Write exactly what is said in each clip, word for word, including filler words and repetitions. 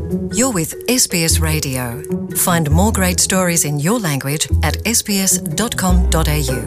You're with S B S Radio. Find more great stories in your language at s b s dot com dot a u.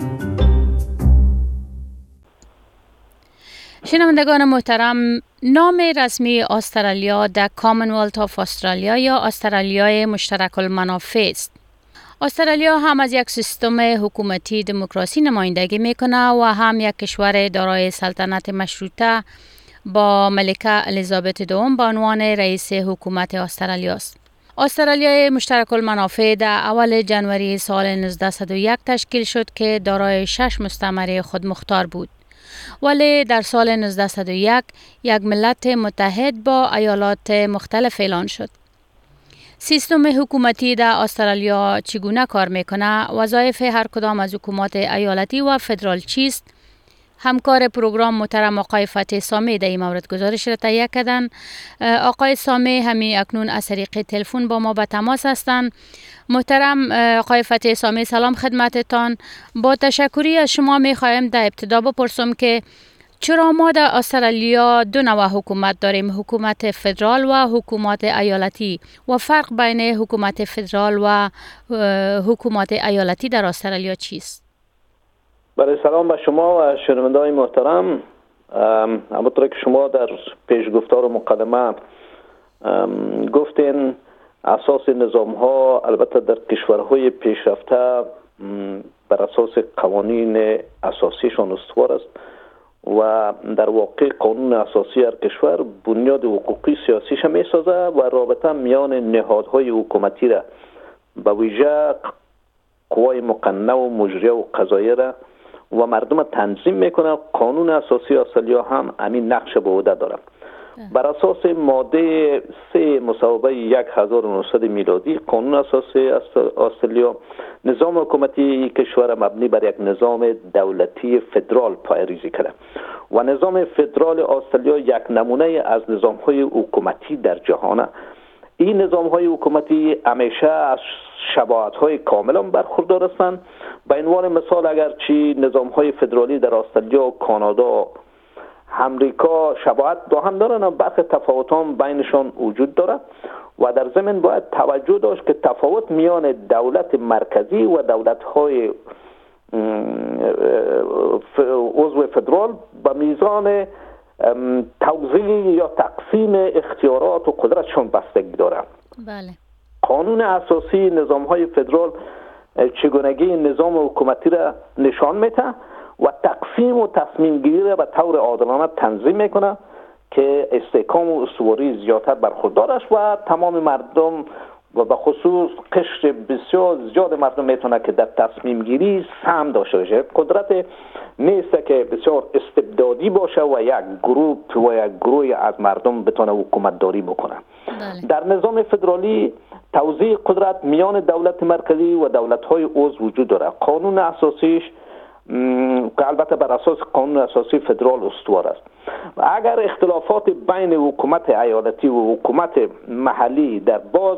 شنوندگان محترم، نام رسمی استرالیا در کامنولت آف استرالیا یا استرالیای مشترک المنافع است. استرالیا هم از یک سیستم حکومتی دموکراسی نمایندگی میکنه و هم یک کشور دارای سلطنت مشروطه با ملکه الیزابت دوم به عنوان رئیس حکومت استرالیا است. استرالیای مشترک المنافع در اول جنوری سال نوزده صد و یک تشکیل شد که دارای شش مستعمره خودمختار بود. ولی در سال نوزده صد و یک یک ملت متحد با ایالات مختلف اعلان شد. سیستم حکومتی در استرالیا چگونه کار میکنه؟ وظایف هر کدام از حکومات ایالتی و فدرال چیست؟ همکار پروگرام محترم آقای فتح سامی در این مورد گزارش را تهیه کردن. آقای سامی همین اکنون از طریق تلفن با ما به تماس هستند. محترم آقای فتح سامی، سلام خدمتتان. با تشکری از شما میخوایم در ابتدا بپرسم که چرا ما در استرالیا دو نوع حکومت داریم، حکومت فدرال و حکومت ایالتی، و فرق بین حکومت فدرال و حکومت ایالتی در استرالیا چیست؟ بله، سلام به شما و شنونده‌های محترم. همونطور که شما در پیش گفتار و مقدمه گفتین، اساس نظام ها البته در کشورهای پیشرفته بر اساس قوانین اساسیشان استوار است و در واقع قانون اساسی هر کشور بنیاد حقوقی سیاسیش می سازه و رابطه میان نهادهای حکومتی را به ویژه قوای مقننه و مجریه و قضاییه را و مردم تنظیم میکنه. قانون اساسی استرالیا هم همین نقش به عهده داره. بر اساس ماده سه مصوبه یک هزار و نهصد میلادی قانون اساسی استرالیا نظام حکومتی کشور مبنی بر یک نظام دولتی فدرال پایه‌ریزی کرده و نظام فدرال استرالیا یک نمونه از نظام‌های حکومتی در جهان. این نظام‌های حکومتی همیشه از شباهت‌های کاملا برخوردار هستند. به عنوان مثال اگرچه نظام‌های فدرالی در استرالیا و کانادا امریکا شباهت با هم دارن و برخی تفاوت‌ها بینشان وجود داره و در ضمن باید توجه داشت که تفاوت میان دولت مرکزی و دولت‌های عضو فدرال به میزان توزیع یا تقسیم اختیارات و قدرتشان بستگی داره. بله. قانون اساسی نظام‌های فدرال چگونگی نظام حکومتی را نشان میده و تقسیم و تصمیم گیری را به طور عادلانه تنظیم میکنه که استحکام و استواری زیادتر برخوردار است و تمام مردم و به خصوص قشر بسیار زیاد مردم میتونه که در تصمیم گیری سهم داشته باشه. قدرت نیست که بسیار استبدادی باشه و یک گروه و یک گروه از مردم بتونه حکومت داری بکنه. بله. در نظام فدرالی توزیع قدرت میان دولت مرکزی و دولت‌های عضو وجود داره. قانون اساسیش که البته بر اساس قانون اساسی فدرال استوار است و اگر اختلافات بین حکومت ایالتی و حکومت محلی در باز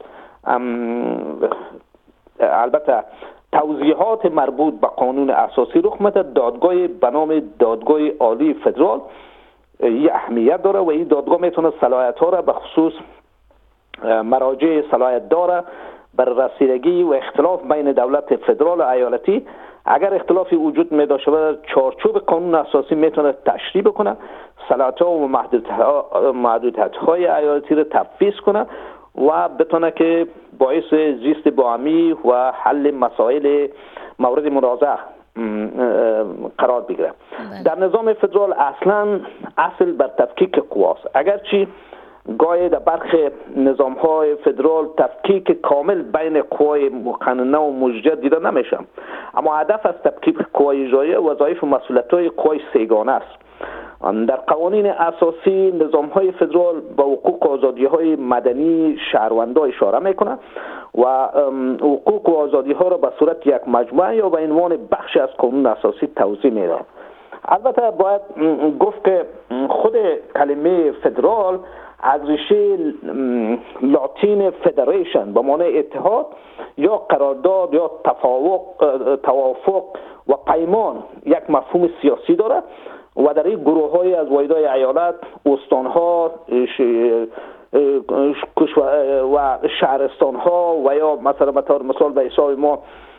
البته توضیحات مربوط به قانون اساسی رخ میده، دادگاه به نام دادگاه عالی فدرال یه اهمیت داره و این دادگاه میتونه صلاحیت ها را به خصوص مراجع صلاحیت داره بر رسیدگی و اختلاف بین دولت فدرال و ایالتی. اگر اختلافی وجود می داشته باشه، چارچوب قانون اساسی میتونه تشریح بکنه، صلاحیت‌ها و محدودیت‌های ایالتی را تفویض کنه و بتونه که باعث زیست باهمی و حل مسائل مورد منازعه قرار بگیره. در نظام فدرال اصلا اصل بر تفکیک قواست، اگرچه گاهی در برخی نظام‌های فدرال تفکیک کامل بین قوای مقننه و مجریه دیده نمیشه، اما هدف از تفکیک قوای اجرایی وظایف و مسئولیت‌های قوای سیگانه است. در قوانین اساسی نظام‌های فدرال به حقوق و آزادی‌های مدنی شهروندان اشاره می‌کنه و حقوق و آزادی‌ها را به صورت یک مجموعه یا به عنوان بخش از قانون اساسی توضیح می‌دهد. البته باید گفت که خود کلمه فدرال از ریشه لاتین فدریشن به معنی اتحاد یا قرارداد یا تفاوق توافق و پیمان یک مفهوم سیاسی داره و در این گروه های از واحدهای ایالت، استانها، و شهرستان ها و یا مثلا به طور مثال به حساب ما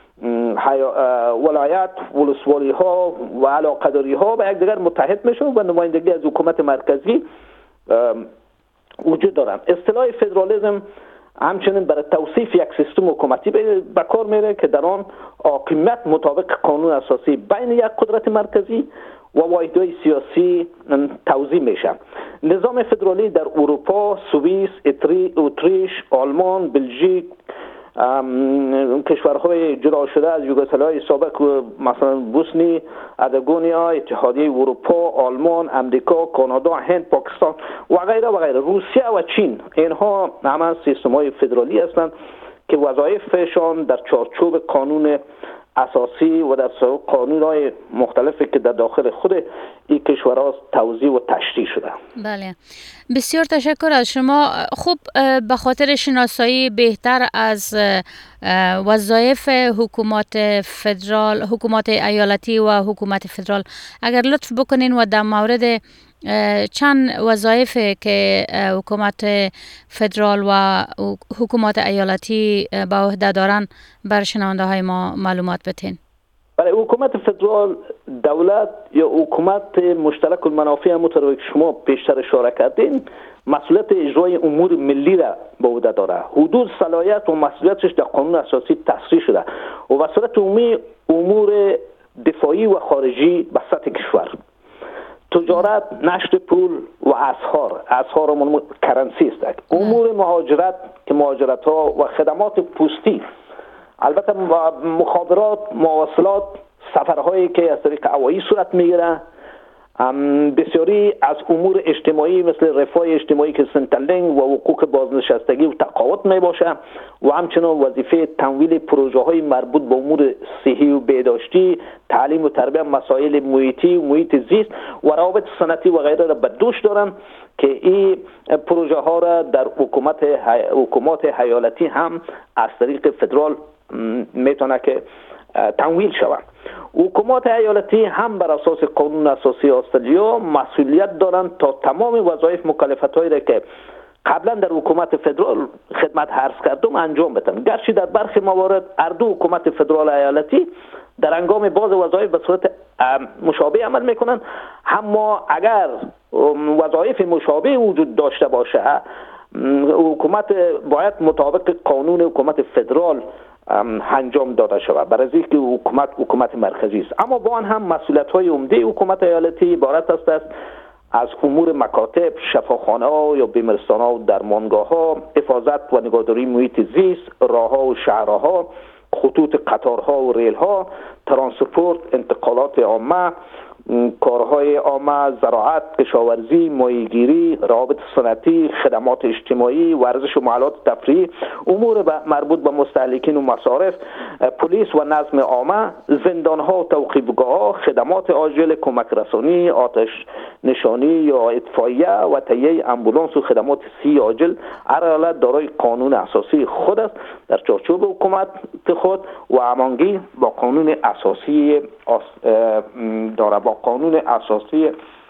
ولایت ولسوالی ها و علاقه‌داری ها به یکدیگر متحد میشه و نمایندگی از حکومت مرکزی وجود دارن. اصطلاح فدرالیسم همچنین برای توصیف یک سیستم حکومتی به کار میره که در آن حاکمیت مطابق قانون اساسی بین یک قدرت مرکزی و واحدهای سیاسی توزیع میشه. نظام فدرالی در اروپا، سوئیس، اتریش، آلمان، بلژیک، کشورهای جدا شده از یوگسلاوی سابق مثلا بوسنی، ادگونیا، اتحادیه اروپا، آلمان، امریکا، کانادا، هند، پاکستان و غیره و غیره، روسیه و چین، اینها همه سیستم‌های فدرالی هستند که وظایفشان در چارچوب قانون اساسی و در قانون‌های مختلفی که در داخل خود این کشورها توزیع و تشریح شده. بله، بسیار تشکر از شما. خوب، به خاطر شناسایی بهتر از وظایف حکومت فدرال، حکومت ایالتی و حکومت فدرال، اگر لطف بکنین و در مورد چند وظایف که حکومت فدرال و حکومت ایالتی به عهده دارن بر شنونده های ما معلومات بتین. برای حکومت فدرال، دولت یا حکومت مشترک المنافع همونطور که شما پیشتر اشاره کردین مسئولیت اجرای امور ملی را به عهده داره. حدود صلاحیت و مسئولیتش در قانون اساسی تصریح شده و به صورت عمومی امور دفاعی و خارجی به سطح کشور، تجارت، نشر پول و اسعار، اسعار کرنسی است، امور مهاجرت که مهاجرت ها و خدمات پستی، البته مخابرات، مواصلات، سفرهایی که از طریق هوایی صورت میگیره، بسیاری از امور اجتماعی مثل رفاه اجتماعی که سنترلینگ و حقوق بازنشستگی و تقاعد می باشه و همچنین وظیفه تمویل پروژه های مربوط به امور صحی و بهداشتی، تعلیم و تربیت، مسائل محیطی و محیط زیست و روابط صنعتی و غیره را به دوش دارن که این پروژه ها را در حکومت حکومات ایالتی هم از طریق فدرال میتونه که تمویل شود. حکومات ایالتی هم بر اساس قانون اساسی استرالیا مسئولیت دارند تا تمام وظایف مکلفیت‌هایی را که قبلا در حکومت فدرال خدمت عرض کردم انجام بدن. گرچه در برخی موارد هر دو حکومت فدرال ایالتی در هنگام باز وظایف به صورت مشابه عمل میکنند، اما اگر وظایف مشابه وجود داشته باشه حکومت باید مطابق قانون حکومت فدرال انجام داده شود، برای اینکه حکومت حکومت مرکزی است. اما با آن هم مسئولیت‌های عمده حکومت ایالتی عبارت است از امور مکاتب، شفاخانه ها یا بیمارستان ها و درمانگاه ها، حفاظت و نگهداری محیط زیست، راه ها و شهرها، خطوط قطارها و ریل ها، ترانسپورت، انتقالات عامه، کارهای عامه، زراعت، کشاورزی، ماهیگیری، روابط صنعتی، خدمات اجتماعی، ورزش و معلومات تفریحی، امور مربوط به مستهلکین و مصارف، پلیس و نظم عامه، زندانها و توقیفگاه‌ها، خدمات عاجل، کمک رسانی، آتش نشانی یا اطفائیه و تهیه امبولانس و خدمات سی عاجل. هر ایالت دارای قانون اساسی خود است در چارچوب حکومت خود و همانگی با قانون اساسی داره با قانون اساسی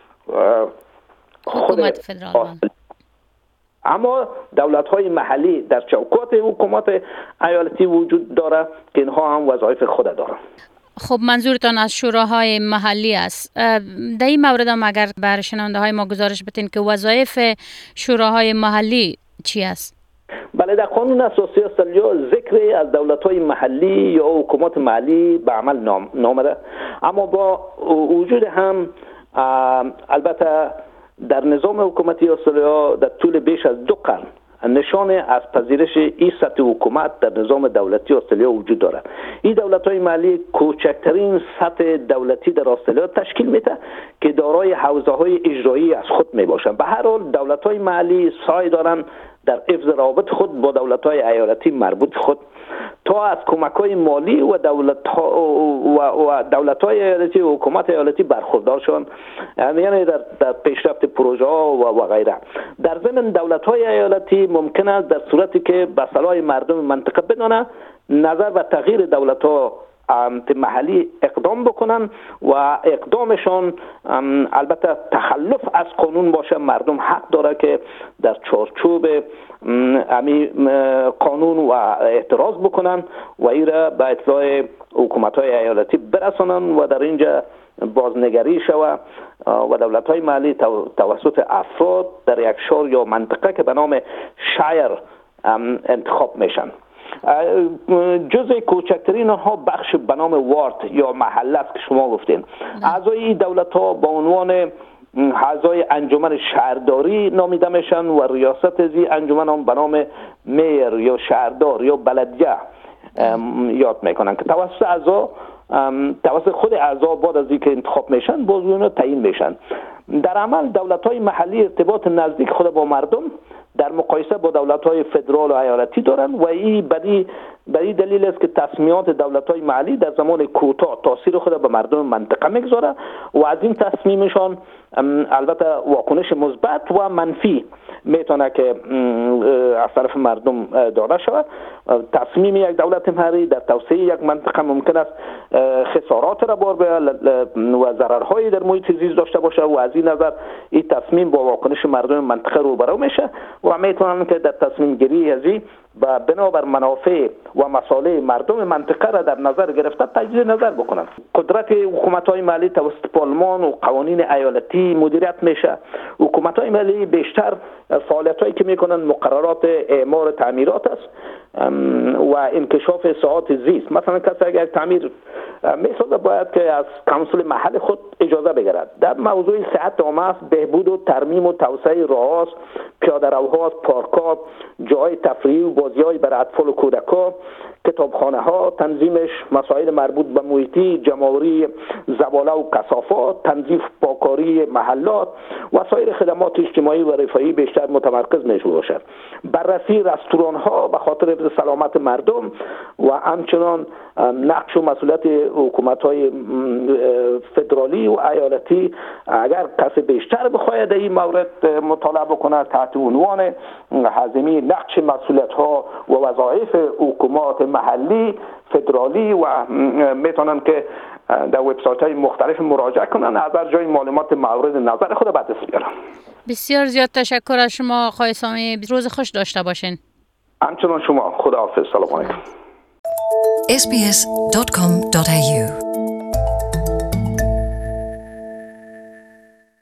حکومت فدرال. اما دولت‌های محلی در چوکات حکومت ایالتی وجود داره که اینها هم وظایف خود دارند. خب منظورتان از شوراهای محلی است. در این مورد هم اگر بر شنونده های ما گزارش بدین که وظایف شوراهای محلی چی است؟ بله، در قانون اساسی استرالیا ذکری از دولت‌های محلی یا حکومت محلی به عمل نام نامده، اما با وجود هم البته در نظام حکومتی استرالیا در طول بیش از دو قرن نشان از پذیرش این سطح حکومت در نظام دولتی استرالیا وجود دارد. این دولت‌های محلی کوچکترین سطح دولتی در استرالیا تشکیل میده که دارای حوزه‌های اجرایی از خود میباشند. به هر حال دولت‌های محلی سعی دارند در حفظ روابط خود با دولت‌های ایالتی مربوط خود تا از کمک‌های مالی و دولت‌ها و, و دولت‌های ایالتی و حکومت ایالتی برخوردار شوند، یعنی در, در پیشرفت پروژه‌ها و, و غیره. در ضمن دولت‌های ایالتی ممکن است در صورتی که به صلاح مردم منطقه بدانند نظر و تغییر دولت‌ها محلی اقدام بکنن و اقدامشان البته تخلف از قانون باشه. مردم حق داره که در چارچوب امی قانون و اعتراض بکنن و ایره به اطلاع حکومت‌های ایالتی برسانن و در اینجا بازنگری شود و دولت‌های محلی توسط افراد در یک شهر یا منطقه که به نام شایر انتخاب میشن. جزء کوچکترین آنها بخش به نام وارد یا محله است که شما گفتین. اعضای دولت‌ها با عنوان اعضای انجمن شهرداری نامیده میشن و ریاست زی انجمن هم به نام میر یا شهردار یا بلدیه یاد میکنن که توسط اعضا توسط خود اعضا بعد از اینکه انتخاب میشن باز اونها تعیین میشن. در عمل دولت‌های محلی ارتباط نزدیک خود با مردم در مقایسه با دولت‌های فدرال و ایالتی دارن و این بدی بدی دلیل است که تصمیمات دولت‌های محلی در زمان کوتاه تاثیر خود به مردم منطقه میگذاره و از این تصمیمشان البته واکنش مثبت و منفی میتونه که از طرف مردم داده شود. تصمیم یک دولت محلی در توسعه یک منطقه ممکن است خسارات را بار بیاید و ضررهایی در محیط زیست داشته باشه و از این نظر این تصمیم با واکنش مردم منطقه روبرو میشه و میتونن که در تصمیم گیری ازی و بنابر منافع و مصالح مردم منطقه را در نظر گرفته تجدید نظر بکنن. قدرت حکومت‌های محلی توسط پارلمان و قوانین ایالتی مدیریت میشه. حکومت‌های محلی بیشتر فعالیتایی که میکنن مقررات اعمار تعمیرات است و انکشاف ساعات زیست. مثلا کسی اگر تعمیر میسازه باید که از کانسل محل خود اجازه بگیرد. در موضوع صحت عامه، بهبود و ترمیم و توسعه راه‌ها، پیاده‌روها، پارک‌ها، جای تفریحی و بازی‌های برای اطفال و کودکان، کتابخانه‌ها، تنظیمش، مسائل مربوط به محیطی، جمع‌آوری زباله و کثافات، تنظیف پاکاری محلات و سایر خدمات اجتماعی و رفاهی بیشتر متمرکز میشه باشد. بررسی رستوران‌ها به خاطر سلامت مردم و همچنان نقش و مسئولیت حکومت‌های فدرالی و ایالتی اگر کسی بیشتر بخواهد این مورد مطالعه بکنه تحت عنوان هضمی نقش مسئولیت‌ها و وظایف حکومات محلی فدرالی و میتونن که در وبسایت‌های مختلف مراجعه کنن از هر جای معلومات مورد نظر خود به دست بیارن. بسیار زیاد تشکر از شما آقای سامی. روز خوش داشته باشین. همچنان شما. خداحافظ. سلام علیکم. اس بی اس دات کام دات ای یو